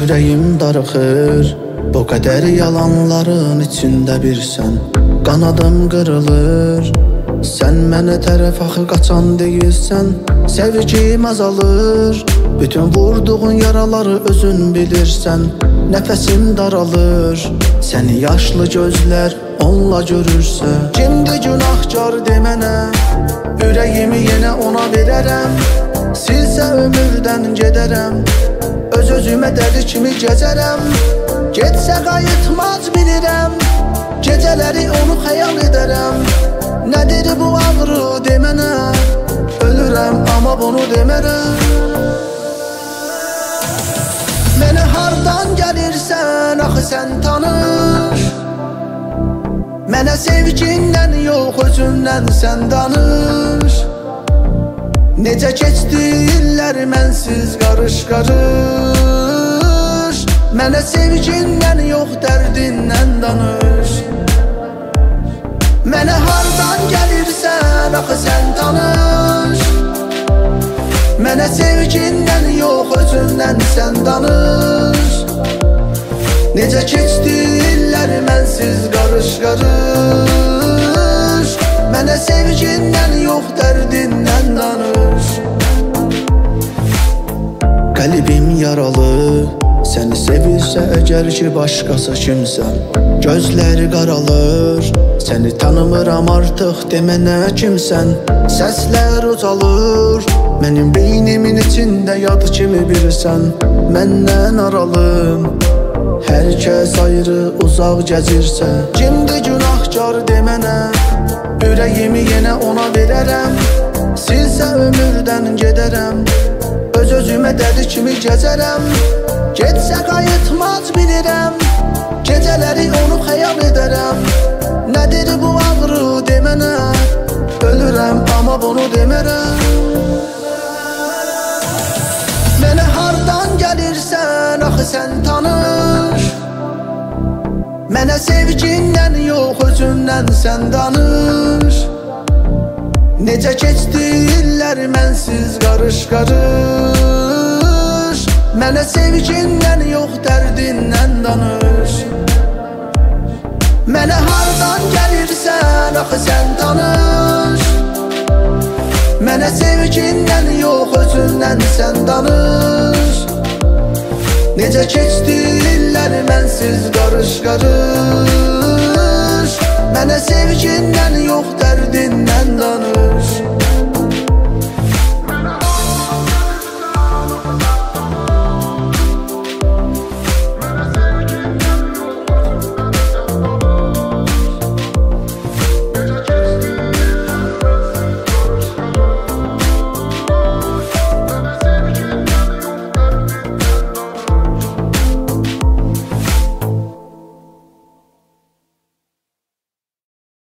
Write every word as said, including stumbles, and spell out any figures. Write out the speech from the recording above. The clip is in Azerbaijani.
Ürəyim darıxır, bu qədər yalanların içində bir sən. Qanadım qırılır, sən mənə tərəf axı qaçan deyilsən. Sevgim azalır, bütün vurduğun yaraları özün bilirsən. Nəfəsim daralır, səni yaşlı gözlər onunla görürsə. Kimdir günahkar demənə, ürəyimi yenə ona verərəm. Silsə ömürdən gedərəm, öz-özümə dəli kimi gəzərəm. Getsə qayıtmaz bilirəm, gecələri onu xəyal edərəm. Nədir bu ağrı demənə, ölürəm amma bunu demərəm. Mənə hardan gəlirsən, axı sən tanış. Mənə sevgindən yox, özündən sən danış. Necə keçdi illər mənsiz qarış-qarış. Mənə sevgindən yox, dərdindən danış. Mənə hardan gəlirsən, axı sən tanış. Mənə sevgindən yox, özündən sən danış. Necə keçdi illər mənsiz qarış-qarış. Mənə sevgindən yox, dərdindən danış. Qəlbim yaralı, səni sevirsə əgər ki başqası kimsən. Gözləri qaralır, səni tanımıram artıq demənə kimsən. Səslər ucalır, mənim beynimin içində yad kimi birsən. Məndən aralım, hər kəs ayrı uzaq gəzirsə. Kimdir günahkar demənə, ürəyimi yenə ona verərəm. Silsə ömürdən gedərəm, öz-özümə dəli kimi gəzərəm. Getsə qayıtmaz bilirəm, gecələri onu xəyal edərəm. Nədir bu ağrı demənə, ölürəm amma bunu demərəm. Mənə hardan gəlirsən, axı sən tanış. Mənə sevgindən yox, özündən sən danış. Necə keçdi illər mənsiz qarış-qarış. Mənə sevgindən yox, dərdindən danış. Mənə hardan gəlirsən, axı sən tanış. Mənə sevgindən yox, özündən sən danış. Necə keçdi illər mənsiz qarış-qarış.